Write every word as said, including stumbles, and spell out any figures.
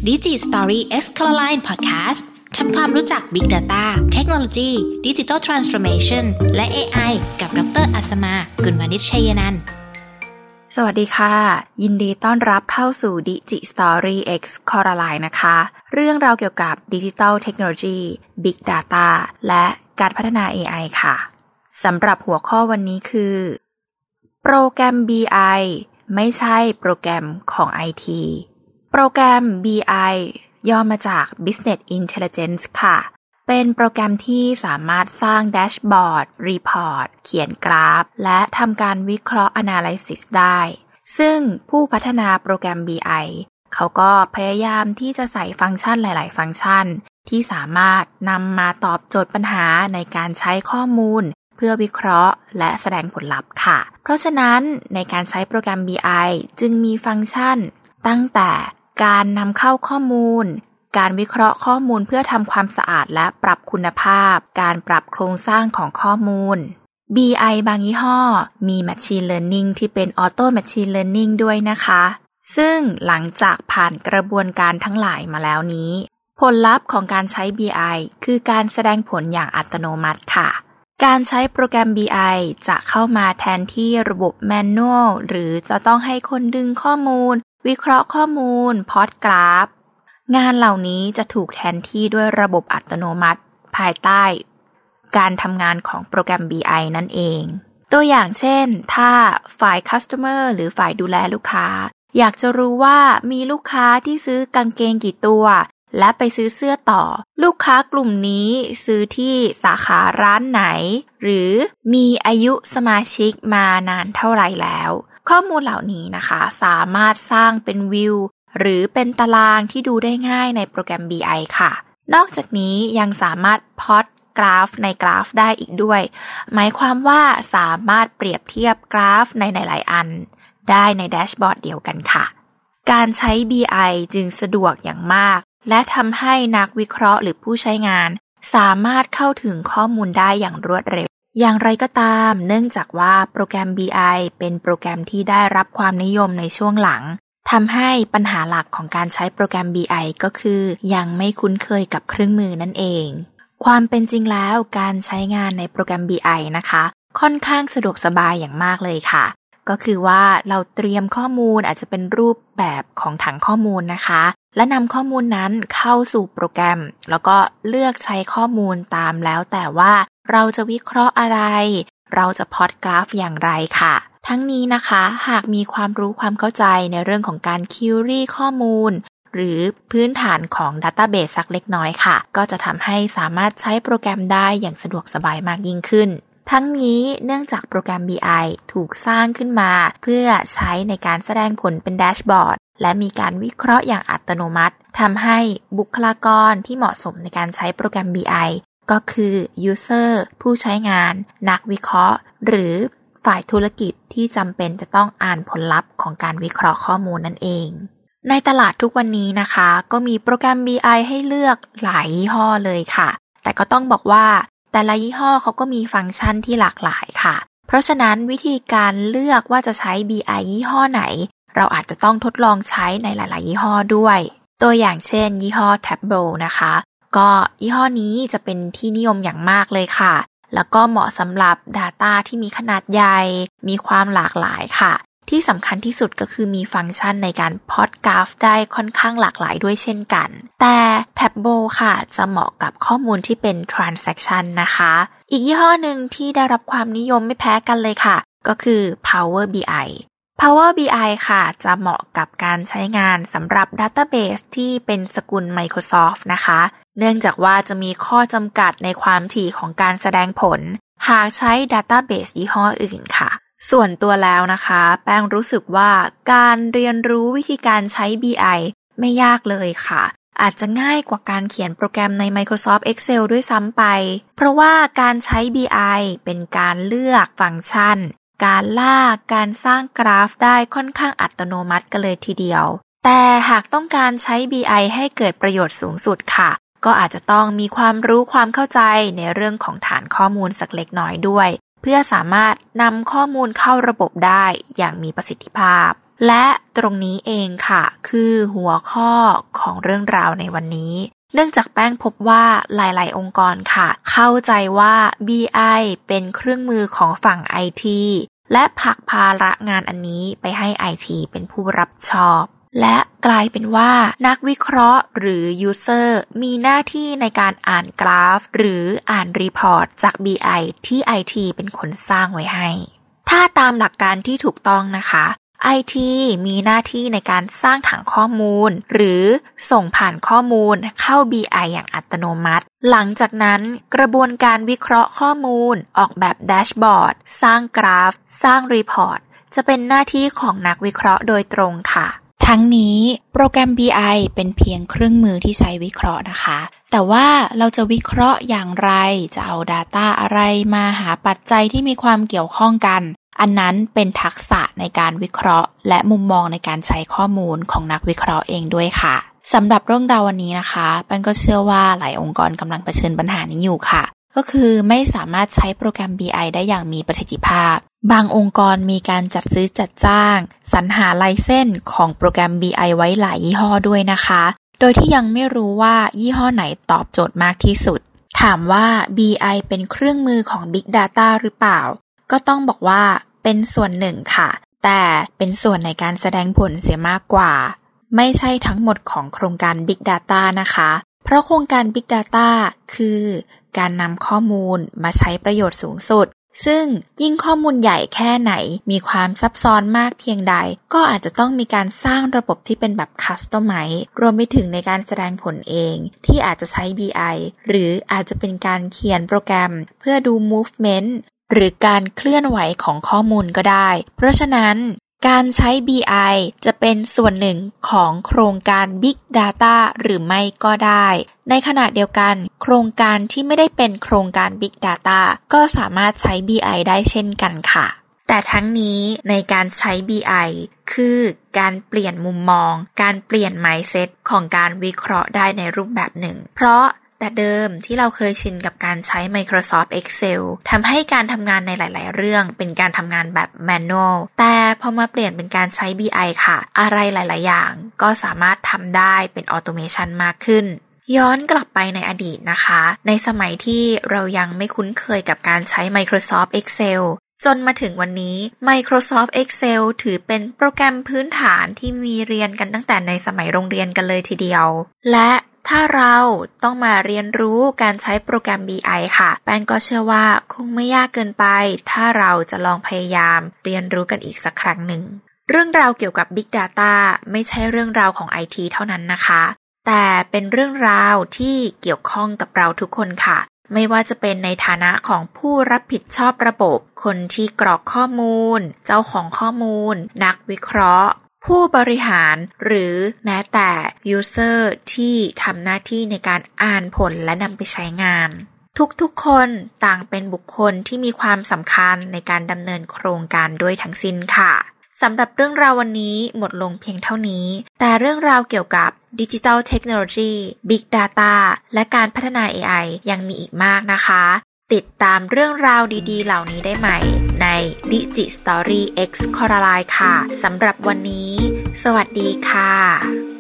Digi Story X Caroline Podcast ทำความรู้จัก Big Data เทคโนโลยี Digital Transformation และ เอ ไอ กับดร.อัศมา กุลวณิช ชัยนันท์สวัสดีค่ะยินดีต้อนรับเข้าสู่ Digi Story X Caroline นะคะเรื่องราวเกี่ยวกับ Digital Technology Big Data และการพัฒนา เอ ไอ ค่ะสำหรับหัวข้อวันนี้คือโปรแกรม บี ไอ ไม่ใช่โปรแกรมของ ไอ ที โปรแกรม บี ไอ ย่อมาจาก Business Intelligence ค่ะเป็นโปรแกรมที่สามารถสร้างแดชบอร์ด รีพอร์ต เขียนกราฟ และทำการวิเคราะห์ Analysis ได้ซึ่งผู้พัฒนาโปรแกรม บี ไอ เขาก็พยายามที่จะใส่ฟังก์ชันหลายๆ ฟังก์ชันที่สามารถนำมาตอบโจทย์ปัญหาในการใช้ข้อมูลเพื่อวิเคราะห์และแสดงผลลัพธ์ค่ะเพราะฉะนั้นในการใช้โปรแกรม บี ไอ จึงมีฟังก์ชันตั้งแต่การนำเข้าข้อมูลการวิเคราะห์ข้อมูลเพื่อทำความสะอาดและปรับคุณภาพการปรับโครงสร้างของข้อมูล บี ไอ บางยี่ห้อมี Machine Learning ที่เป็น Auto Machine Learning ด้วยนะคะซึ่งหลังจากผ่านกระบวนการทั้งหลายมาแล้วนี้ผลลัพธ์ของการใช้ บี ไอ คือการแสดงผลอย่างอัตโนมัติค่ะการใช้โปรแกรม บี ไอ จะเข้ามาแทนที่ระบบแมนนวลหรือจะต้องให้คนดึงข้อมูลวิเคราะห์ข้อมูลพล็อตกราฟงานเหล่านี้จะถูกแทนที่ด้วยระบบอัตโนมัติภายใต้การทำงานของโปรแกรม บี ไอ นั่นเองตัวอย่างเช่นถ้าฝ่าย Customer หรือฝ่ายดูแลลูกค้าอยากจะรู้ว่ามีลูกค้าที่ซื้อกางเกงกี่ตัวและไปซื้อเสื้อต่อลูกค้ากลุ่มนี้ซื้อที่สาขาร้านไหนหรือมีอายุสมาชิกมานานเท่าไหร่แล้วข้อมูลเหล่านี้นะคะสามารถสร้างเป็นวิวหรือเป็นตารางที่ดูได้ง่ายในโปรแกรม บี ไอ ค่ะนอกจากนี้ยังสามารถพล็อตกราฟในกราฟได้อีกด้วยหมายความว่าสามารถเปรียบเทียบกราฟในหลายๆอันได้ในแดชบอร์ดเดียวกันค่ะการใช้ บี ไอ จึงสะดวกอย่างมากและทำให้นักวิเคราะห์หรือผู้ใช้งานสามารถเข้าถึงข้อมูลได้อย่างรวดเร็วอย่างไรก็ตามเนื่องจากว่าโปรแกรม บี ไอ เป็นโปรแกรมที่ได้รับความนิยมในช่วงหลังทำให้ปัญหาหลักของการใช้โปรแกรม บี ไอ ก็คือยังไม่คุ้นเคยกับเครื่องมือนั่นเองความเป็นจริงแล้วการใช้งานในโปรแกรม บี ไอ นะคะค่อนข้างสะดวกสบายอย่างมากเลยค่ะก็คือว่าเราเตรียมข้อมูลอาจจะเป็นรูปแบบของถังข้อมูลนะคะและนำข้อมูลนั้นเข้าสู่โปรแกรมแล้วก็เลือกใช้ข้อมูลตามแล้วแต่ว่าเราจะวิเคราะห์อะไรเราจะพล็อตกราฟอย่างไรค่ะทั้งนี้นะคะหากมีความรู้ความเข้าใจในเรื่องของการคิวรี่ข้อมูลหรือพื้นฐานของ Database สักเล็กน้อยค่ะก็จะทำให้สามารถใช้โปรแกรมได้อย่างสะดวกสบายมากยิ่งขึ้นทั้งนี้เนื่องจากโปรแกรม บี ไอ ถูกสร้างขึ้นมาเพื่อใช้ในการแสดงผลเป็นแดชบอร์ดและมีการวิเคราะห์อย่างอัตโนมัติทำให้บุคลากรที่เหมาะสมในการใช้โปรแกรม บี ไอ ก็คือ User ผู้ใช้งานนักวิเคราะห์หรือฝ่ายธุรกิจที่จำเป็นจะต้องอ่านผลลัพธ์ของการวิเคราะห์ข้อมูลนั่นเองในตลาดทุกวันนี้นะคะก็มีโปรแกรม บี ไอ ให้เลือกหลายยี่ห้อเลยค่ะแต่ก็ต้องบอกว่าแต่ละยี่ห้อเขาก็มีฟังก์ชันที่หลากหลายค่ะเพราะฉะนั้นวิธีการเลือกว่าจะใช้ บี ไอ ยี่ห้อไหนเราอาจจะต้องทดลองใช้ในหลายๆยี่ห้อด้วยตัวอย่างเช่นยี่ห้อ Tableau นะคะก็ยี่ห้อนี้จะเป็นที่นิยมอย่างมากเลยค่ะแล้วก็เหมาะสำหรับ Data ที่มีขนาดใหญ่มีความหลากหลายค่ะที่สำคัญที่สุดก็คือมีฟังก์ชันในการพล็อตกราฟได้ค่อนข้างหลากหลายด้วยเช่นกันแต่ Tableau ค่ะจะเหมาะกับข้อมูลที่เป็น Transaction นะคะอีกยี่ห้อหนึ่งที่ได้รับความนิยมไม่แพ้กันเลยค่ะก็คือ Power บี ไอ Power บี ไอ ค่ะจะเหมาะกับการใช้งานสำหรับ Database ที่เป็นสกุล Microsoft นะคะเนื่องจากว่าจะมีข้อจำกัดในความถี่ของการแสดงผลหากใช้ Database ยี่ห้ออื่นค่ะส่วนตัวแล้วนะคะแป้งรู้สึกว่าการเรียนรู้วิธีการใช้ บี ไอ ไม่ยากเลยค่ะอาจจะง่ายกว่าการเขียนโปรแกรมใน Microsoft Excel ด้วยซ้ำไปเพราะว่าการใช้ บี ไอ เป็นการเลือกฟังก์ชันการลากการสร้างกราฟได้ค่อนข้างอัตโนมัติกันเลยทีเดียวแต่หากต้องการใช้ บี ไอ ให้เกิดประโยชน์สูงสุดค่ะก็อาจจะต้องมีความรู้ความเข้าใจในเรื่องของฐานข้อมูลสักเล็กน้อยด้วยเพื่อสามารถนำข้อมูลเข้าระบบได้อย่างมีประสิทธิภาพและตรงนี้เองค่ะคือหัวข้อของเรื่องราวในวันนี้เนื่องจากแป้งพบว่าหลายๆองค์กรค่ะเข้าใจว่า บี ไอ เป็นเครื่องมือของฝั่ง ไอ ที และผลักภาระงานอันนี้ไปให้ ไอ ที เป็นผู้รับผิดชอบและกลายเป็นว่านักวิเคราะห์หรือ User มีหน้าที่ในการอ่านกราฟหรืออ่านรีพอร์ตจาก บี ไอ ที่ ไอ ที เป็นคนสร้างไว้ให้ถ้าตามหลักการที่ถูกต้องนะคะ ไอ ที มีหน้าที่ในการสร้างถังข้อมูลหรือส่งผ่านข้อมูลเข้า บี ไอ อย่างอัตโนมัติหลังจากนั้นกระบวนการวิเคราะห์ข้อมูลออกแบบแดชบอร์ดสร้างกราฟสร้างรีพอร์ตจะเป็นหน้าที่ของนักวิเคราะห์โดยตรงค่ะทั้งนี้โปรแกรม บี ไอ เป็นเพียงเครื่องมือที่ใช้วิเคราะห์นะคะแต่ว่าเราจะวิเคราะห์อย่างไรจะเอา Data อะไรมาหาปัจจัยที่มีความเกี่ยวข้องกันอันนั้นเป็นทักษะในการวิเคราะห์และมุมมองในการใช้ข้อมูลของนักวิเคราะห์เองด้วยค่ะสำหรับเรื่องราววันนี้นะคะแป้งก็เชื่อว่าหลายองค์กรกำลังเผชิญปัญหานี้อยู่ค่ะก็คือไม่สามารถใช้โปรแกรม บี ไอ ได้อย่างมีประสิทธิภาพบางองค์กรมีการจัดซื้อจัดจ้างสรรหาไลเซนส์ของโปรแกรม บี ไอ ไว้หลายยี่ห้อด้วยนะคะโดยที่ยังไม่รู้ว่ายี่ห้อไหนตอบโจทย์มากที่สุดถามว่า บี ไอ เป็นเครื่องมือของ Big Data หรือเปล่าก็ต้องบอกว่าเป็นส่วนหนึ่งค่ะแต่เป็นส่วนในการแสดงผลเสียมากกว่าไม่ใช่ทั้งหมดของโครงการ Big Data นะคะเพราะโครงการ Big Data คือการนำข้อมูลมาใช้ประโยชน์สูงสุดซึ่งยิ่งข้อมูลใหญ่แค่ไหนมีความซับซ้อนมากเพียงใดก็อาจจะต้องมีการสร้างระบบที่เป็นแบบ Customize รวมไปถึงในการแสดงผลเองที่อาจจะใช้ บี ไอ หรืออาจจะเป็นการเขียนโปรแกรมเพื่อดู movement หรือการเคลื่อนไหวของข้อมูลก็ได้เพราะฉะนั้นการใช้ บี ไอ จะเป็นส่วนหนึ่งของโครงการ Big Data หรือไม่ก็ได้ในขณะเดียวกันโครงการที่ไม่ได้เป็นโครงการ Big Data ก็สามารถใช้ บี ไอ ได้เช่นกันค่ะแต่ทั้งนี้ในการใช้ บี ไอ คือการเปลี่ยนมุมมองการเปลี่ยน mindset ของการวิเคราะห์ได้ในรูปแบบหนึ่งเพราะแต่เดิมที่เราเคยชินกับการใช้ Microsoft Excel ทำให้การทำงานในหลายๆเรื่องเป็นการทำงานแบบ manual แต่พอมาเปลี่ยนเป็นการใช้ บี ไอ ค่ะอะไรหลายๆอย่างก็สามารถทำได้เป็น automation มากขึ้นย้อนกลับไปในอดีตนะคะในสมัยที่เรายังไม่คุ้นเคยกับการใช้ Microsoft Excel จนมาถึงวันนี้ Microsoft Excel ถือเป็นโปรแกรมพื้นฐานที่มีเรียนกันตั้งแต่ในสมัยโรงเรียนกันเลยทีเดียวและถ้าเราต้องมาเรียนรู้การใช้โปรแกรม บี ไอ ค่ะแป้งก็เชื่อว่าคงไม่ยากเกินไปถ้าเราจะลองพยายามเรียนรู้กันอีกสักครั้งหนึ่งเรื่องราวเกี่ยวกับ Big Data ไม่ใช่เรื่องราวของ ไอ ที เท่านั้นนะคะแต่เป็นเรื่องราวที่เกี่ยวข้องกับเราทุกคนค่ะไม่ว่าจะเป็นในฐานะของผู้รับผิดชอบระบบคนที่กรอกข้อมูลเจ้าของข้อมูลนักวิเคราะห์ผู้บริหารหรือแม้แต่ User ที่ทำหน้าที่ในการอ่านผลและนำไปใช้งานทุกๆคนต่างเป็นบุคคลที่มีความสำคัญในการดำเนินโครงการด้วยทั้งสิ้นค่ะสำหรับเรื่องราววันนี้หมดลงเพียงเท่านี้แต่เรื่องราวเกี่ยวกับ Digital Technology Big Data และการพัฒนา เอ ไอ ยังมีอีกมากนะคะติดตามเรื่องราวดีๆเหล่านี้ได้ใหม่ใน Digi Story X Coraline ค่ะสำหรับวันนี้สวัสดีค่ะ